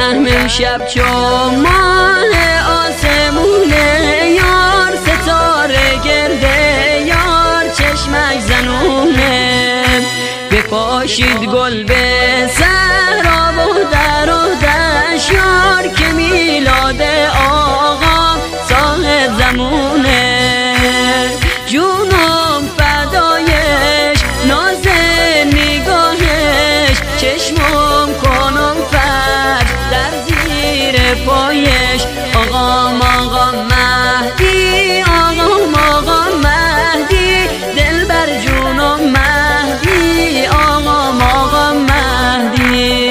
بهم شب چون ماه آسمونه، یار ستاره گرده، یار چشمک زنونه. بپاشید گل به صحرا و در و دشت، یار که میلاد آقا صاحب زمونه. جونم فدایش ناز نگاهش، چشمم کنم فرش در زیر پایش. آقام آقا مهدی، آقام آقا مهدی، دل بر جونم مهدی، آقام آقا مهدی.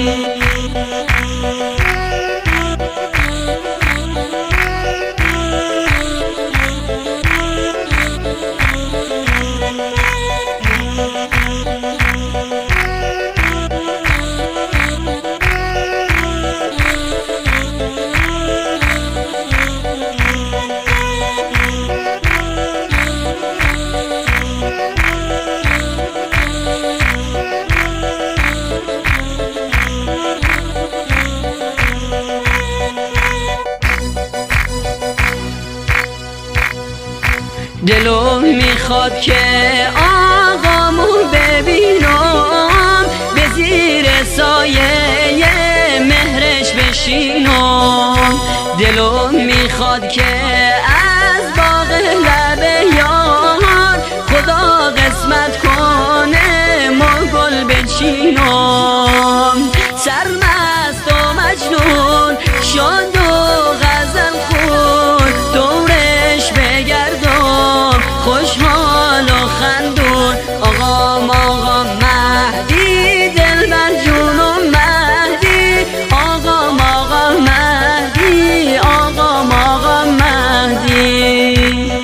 دلم میخواد که آقامو ببینم، به زیر سایه مهرش بشینم. دلم میخواد که از باغ لب یار خدا قسمت کنه ما گل بچینم. سرمست و مجنون شاد و غزل خون، دورش بگردم خوشحال و خندون. آقام آقا مهدی، دل بر جونم مهدی، آقام آقا مهدی، آقام آقا مهدی.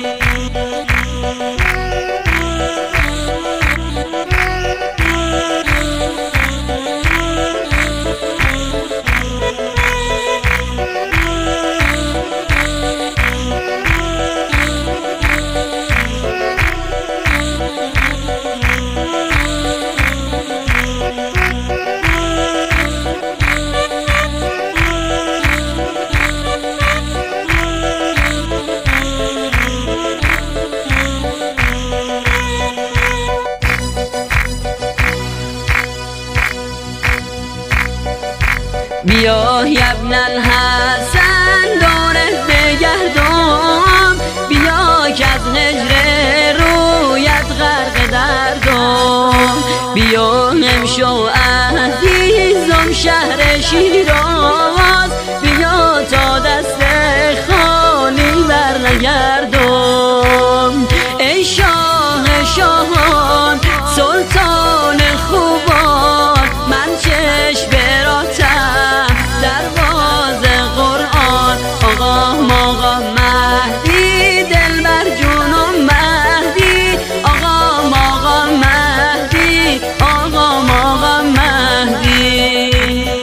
بیا ابن الحسن دورت بگردم، بیا که از هجر رویت غرق دردم. بیا امشو عزیزم شهر شیراز، بیا تا دست خالی برنگردم. ای شاه شاهان سلطان خوبان، من چشم براتم دروازه قرآن. آقام آقا مهدی، دل بر جونم مهدی، آقام آقا مهدی، آقام آقا مهدی.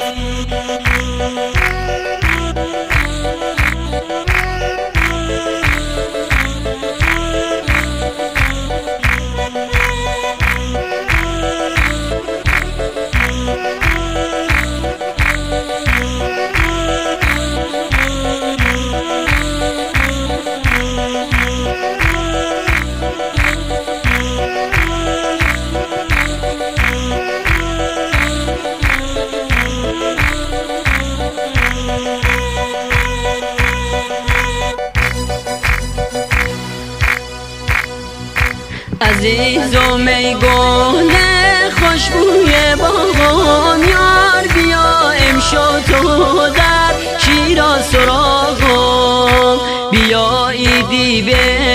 عزیزم ای گل خوشبوی باغم، یار بیا امشو تو در شیراز سراغم. بیا عیدی به